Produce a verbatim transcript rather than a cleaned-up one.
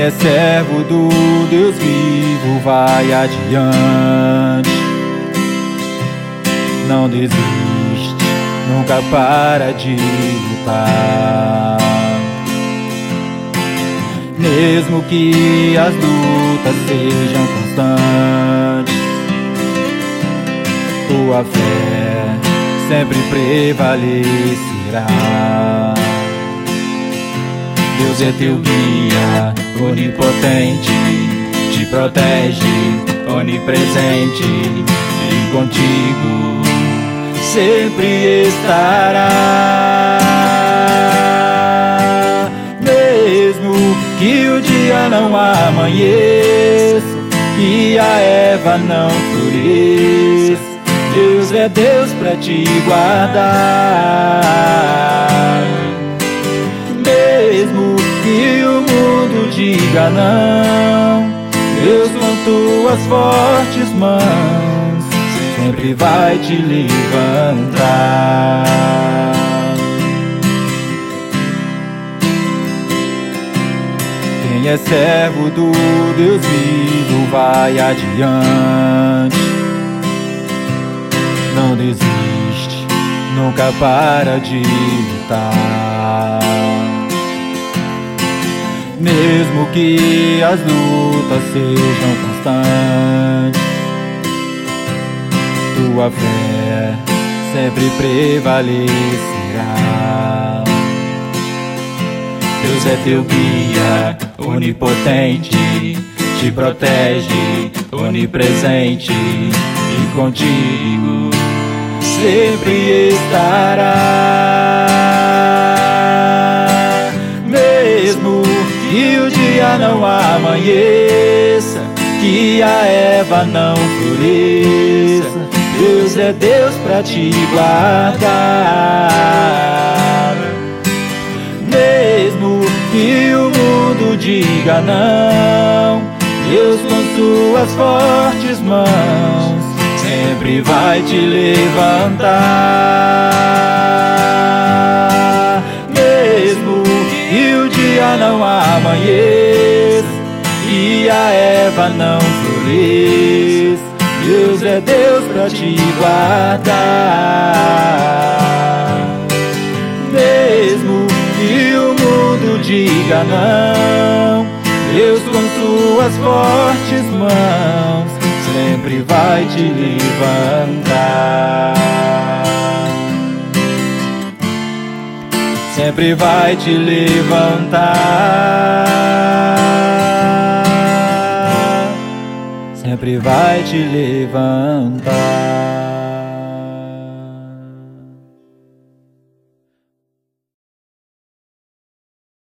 é servo do Deus vivo vai adiante, não desiste, nunca para de lutar. Mesmo que as lutas sejam constantes, tua fé sempre prevalecerá. Deus é teu guia, onipotente, te protege, onipresente, e contigo sempre estará. Mesmo que o dia não amanheça e a erva não floresça, Deus é Deus pra te guardar. Mesmo que o mundo diga não, Deus com tuas fortes mãos sempre vai te levantar. Quem é servo do Deus vivo vai adiante, não desiste, nunca para de lutar. Mesmo que as lutas sejam constantes, tua fé sempre prevalecerá. Deus é teu guia, onipotente, te protege, onipresente, e contigo sempre estará. Mesmo que o dia não amanheça, que a erva não floresça, Deus é Deus pra te guardar. Mesmo que o mundo diga não, Deus com suas fortes mãos sempre vai te levantar. Mesmo que o dia não amanheça e a erva não floresça, Deus é Deus pra te guardar. Mesmo que o mundo diga não, Deus com suas fortes mãos sempre vai te levantar. Sempre vai te levantar. Sempre vai te levantar.